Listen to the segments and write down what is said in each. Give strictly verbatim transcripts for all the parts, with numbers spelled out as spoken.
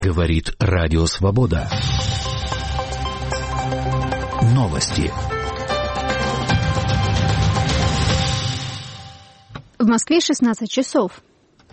Говорит Радио Свобода. Новости. В Москве шестнадцать часов.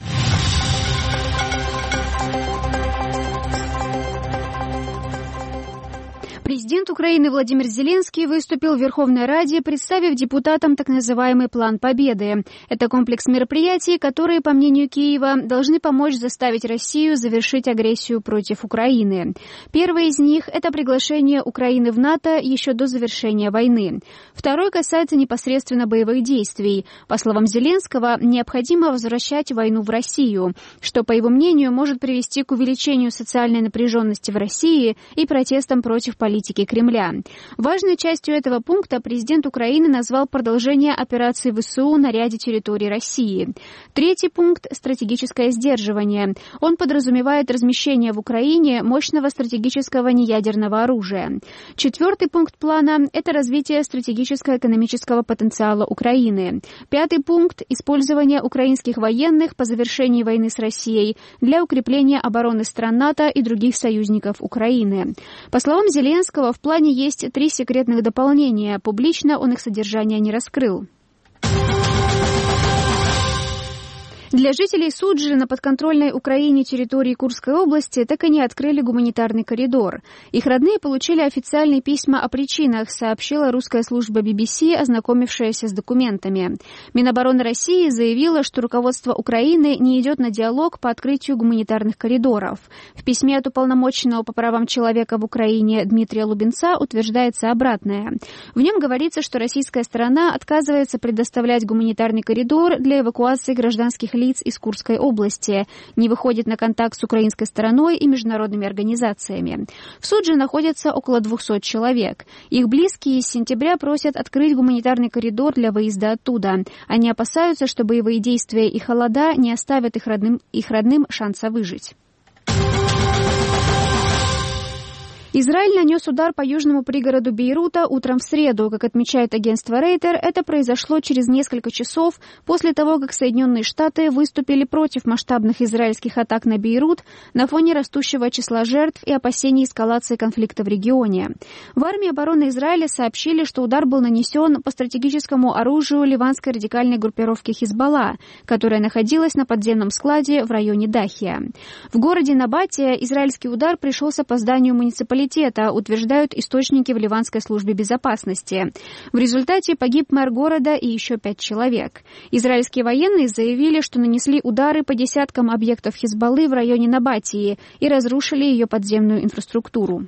Президент Украины Владимир Зеленский выступил в Верховной Раде, представив депутатам так называемый «План Победы». Это комплекс мероприятий, которые, по мнению Киева, должны помочь заставить Россию завершить агрессию против Украины. Первый из них – это приглашение Украины в НАТО еще до завершения войны. Второй касается непосредственно боевых действий. По словам Зеленского, необходимо возвращать войну в Россию, что, по его мнению, может привести к увеличению социальной напряженности в России и протестам против политики Кремля. Важной частью этого пункта президент Украины назвал продолжение операции ВСУ на ряде территорий России. Третий пункт – стратегическое сдерживание. Он подразумевает размещение в Украине мощного стратегического неядерного оружия. Четвертый пункт плана – это развитие стратегического экономического потенциала Украины. Пятый пункт – использование украинских военных по завершении войны с Россией для укрепления обороны стран НАТО и других союзников Украины. По словам Зеленского, в плане есть три секретных дополнения. Публично он их содержание не раскрыл. Для жителей Суджи на подконтрольной Украине территории Курской области так и не открыли гуманитарный коридор. Их родные получили официальные письма о причинах, сообщила русская служба би би си, ознакомившаяся с документами. Минобороны России заявила, что руководство Украины не идет на диалог по открытию гуманитарных коридоров. В письме от уполномоченного по правам человека в Украине Дмитрия Лубенца утверждается обратное. В нем говорится, что российская сторона отказывается предоставлять гуманитарный коридор для эвакуации гражданских лиц из Курской области, не выходит на контакт с украинской стороной и международными организациями. В Судже находятся около двухсот человек. Их близкие с сентября просят открыть гуманитарный коридор для выезда оттуда. Они опасаются, что боевые действия и холода не оставят их родным, их родным шанса выжить. Израиль нанес удар по южному пригороду Бейрута утром в среду. Как отмечает агентство Рейтер, это произошло через несколько часов после того, как Соединенные Штаты выступили против масштабных израильских атак на Бейрут на фоне растущего числа жертв и опасений эскалации конфликта в регионе. В армии обороны Израиля сообщили, что удар был нанесен по стратегическому оружию ливанской радикальной группировки Хизбалла, которая находилась на подземном складе в районе Дахия. В городе Набатия израильский удар пришелся по зданию муниципалитета, утверждают источники в ливанской службе безопасности. В результате погиб мэр города и еще пять человек. Израильские военные заявили, что нанесли удары по десяткам объектов Хизбаллы в районе Набатии и разрушили ее подземную инфраструктуру.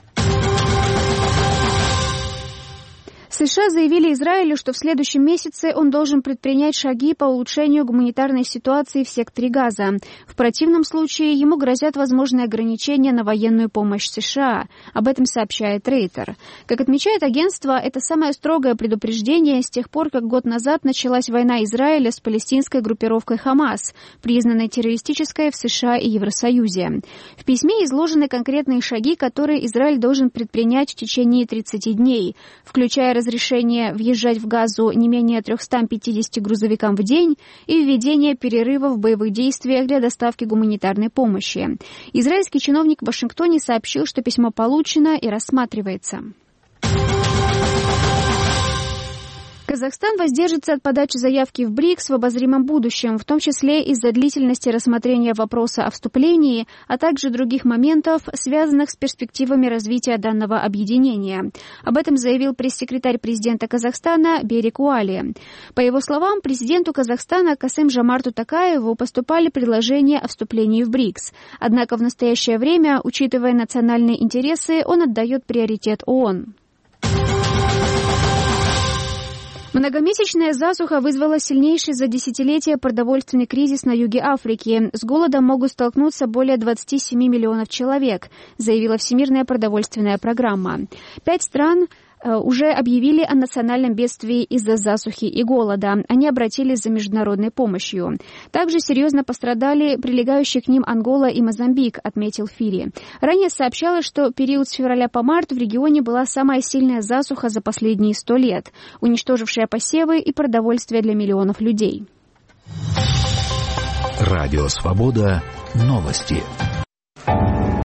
США заявили Израилю, что в следующем месяце он должен предпринять шаги по улучшению гуманитарной ситуации в секторе Газа. В противном случае ему грозят возможные ограничения на военную помощь США. Об этом сообщает Рейтер. Как отмечает агентство, это самое строгое предупреждение с тех пор, как год назад началась война Израиля с палестинской группировкой Хамас, признанной террористической в США и Евросоюзе. В письме изложены конкретные шаги, которые Израиль должен предпринять в течение тридцати дней, включая разрешение въезжать в Газу не менее трёхстам пятидесяти грузовикам в день и введение перерыва в боевых действиях для доставки гуманитарной помощи. Израильский чиновник в Вашингтоне сообщил, что письмо получено и рассматривается. Казахстан воздержится от подачи заявки в БРИКС в обозримом будущем, в том числе из-за длительности рассмотрения вопроса о вступлении, а также других моментов, связанных с перспективами развития данного объединения. Об этом заявил пресс-секретарь президента Казахстана Берик Уали. По его словам, президенту Казахстана Касым-Жомарту Токаеву поступали предложения о вступлении в БРИКС. Однако в настоящее время, учитывая национальные интересы, он отдает приоритет ООН. Многомесячная засуха вызвала сильнейший за десятилетия продовольственный кризис на юге Африки. С голодом могут столкнуться более двадцати семи миллионов человек, заявила Всемирная продовольственная программа. Пять стран уже объявили о национальном бедствии из-за засухи и голода. Они обратились за международной помощью. Также серьезно пострадали прилегающие к ним Ангола и Мозамбик, отметил Фири. Ранее сообщалось, что период с февраля по март в регионе была самая сильная засуха за последние сто лет, уничтожившая посевы и продовольствие для миллионов людей. Радио Свобода. Новости.